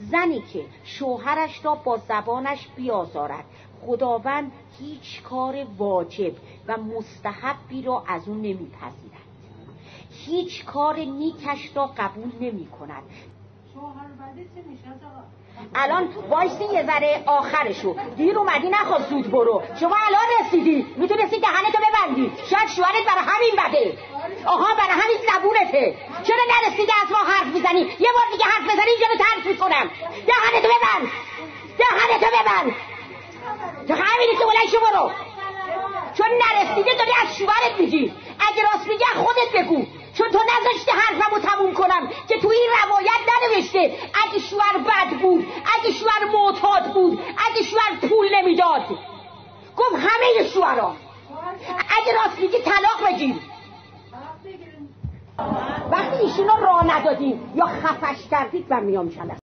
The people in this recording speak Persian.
زنی که شوهرش را با زبانش بیازارد، خداوند هیچ کار واجب و مستحبی را از اون نمیپذیرد، هیچ کار نیکش را قبول نمی کند. الان وایسی یه ذره آخرشو، دیر اومدی نخواست زود برو. شما الان رسیدی، میتونستی دهنتو ببندی، شاید شوهرت برای همین بده. آها برای همین زبونته. چرا نرسیدی از ما حرف میزنی؟ یه بار دیگه حرف بزنی اینجا رو ترک میکنم. دهنتو ببند، دهنتو ببند. تو همینی که بلند شو برو، چون نرسیده داری از شوهرت میگی. اگه راست میگی خودت بگو، چون تو نذاشتی حرفمو تموم کنم که تو این روایت ننوشته اگه شوهر بد بود، اگه شوهر معتاد بود، اگه شوهر پول نمیداد. گفت همه شوهرها. اگه راست میگی طلاق بگیر. وقتی ایشونو راه ندادیم یا خفش کردید من میام شلم.